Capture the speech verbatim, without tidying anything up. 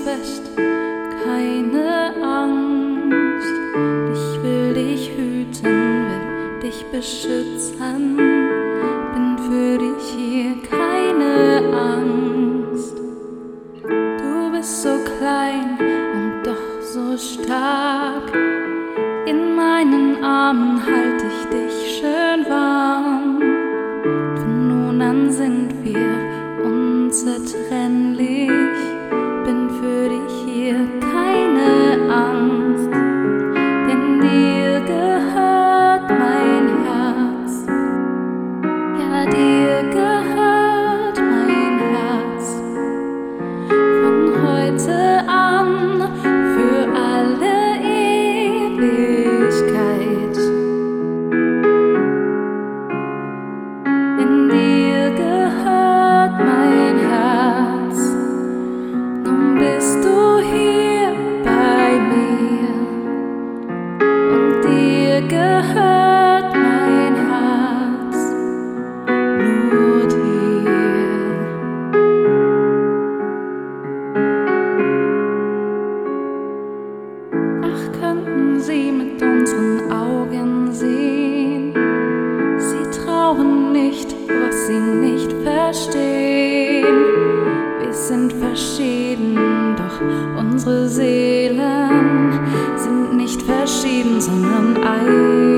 fest, keine Angst. Ich will dich hüten, will dich beschützen, bin für dich hier, keine Angst. Du bist so klein und doch so stark, in meinen Armen halt ich dich schön warm. Von nun an sind wir unzertrennlich, bin für dich hier, keine Angst, denn dir gehört mein Herz, ja dir gehört mein Herz, von heute an für alle Ewigkeit, denn dir gehört mein Herz. Nun bist du hier bei mir und dir gehört mein Herz, nur dir. Ach, könnten sie mit unseren Augen sehen, sie trauen nicht, was sie nicht verstehen. Wir sind verschieden, doch unsere Seelen sind nicht verschieden, sondern eins.